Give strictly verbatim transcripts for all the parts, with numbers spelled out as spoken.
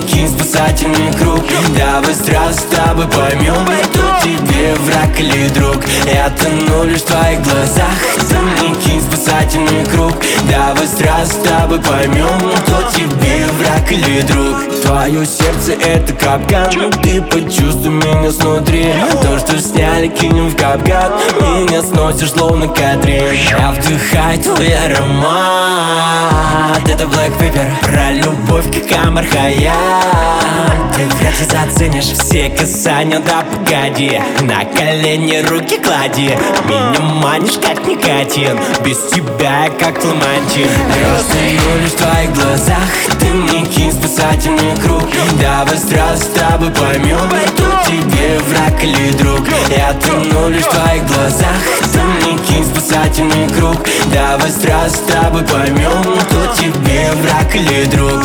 кинь спасательный круг. Давай сразу с тобой поймем, кто тебе враг или друг. Я тону лишь в твоих глазах. Ты мне кинь спасательный круг. Давай сразу с тобой поймем, кто тебе враг или друг. Твое сердце это капкан, но ты почувствуй меня снутри. То, что сняли, кинем в капкан. Меня сносишь словно кадриль. Я вдыхаю твой аромат. Это Black Pepper, про любовь как Амар Хаят. Ты вряд ли заценишь все касания, да погоди. На колени руки клади. Меня манишь как никотин. Без тебя я как ламантин. Я стою лишь в твоих глазах. Ты мне кинь спасательный круг. Давай сразу с тобой поймем, кто тебе враг или друг. Я тону лишь в твоих глазах. Ты мне кинь спасательный круг. Давай сразу с тобой поймем, кто тебе враг или друг.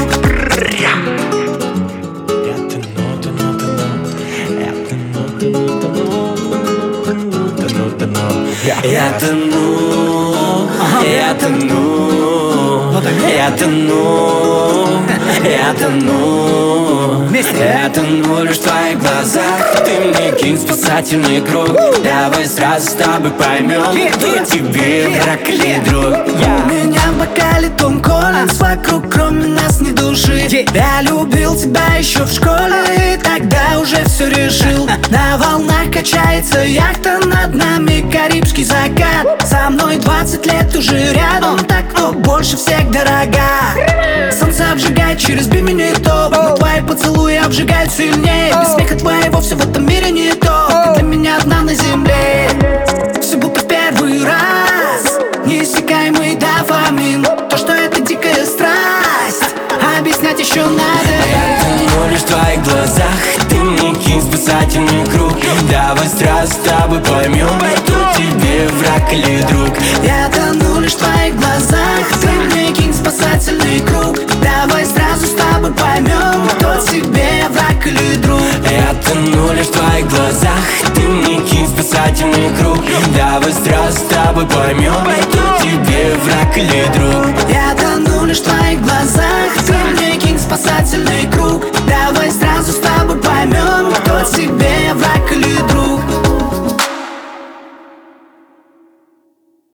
Я тону, я тону, я тону, я тону, я тону лишь в твоих глазах. Ты мне кинь спасательный круг. Давай сразу с тобой поймем, кто тебе враг или друг. У меня в бокале Том Коллинз, вокруг кроме нас ни души. Я любил тебя еще в школе, и тогда уже все решил. На волнах качается яхта, над нами карибский закат. Со мной двадцать лет уже рядом, так кто больше всех дорога. Солнце обжигает через бимини топ, но твои поцелуи обжигают сильнее. Без смеха твоего все в этом мире не то. Ты для меня одна на земле. Все будто в первый раз. Неиссякаемый дофамин, то, что это дикая страсть, объяснять еще надо. Я тону лишь в твоих глазах. Ты мне кинь спасательный круг. Давай сразу с тобой поймем, кто тебе враг или друг. Я тону лишь в твоих глазах. Ты мне кинь спасательный круг. Давай сразу с тобой поймем, кто тебе враг или друг. Я тону лишь в твоих глазах. Ты мне кинь спасательный круг. Давай сразу с тобой поймем, кто тебе враг или друг. Я тону лишь в твоих глазах. Ты мне кинь спасательный круг.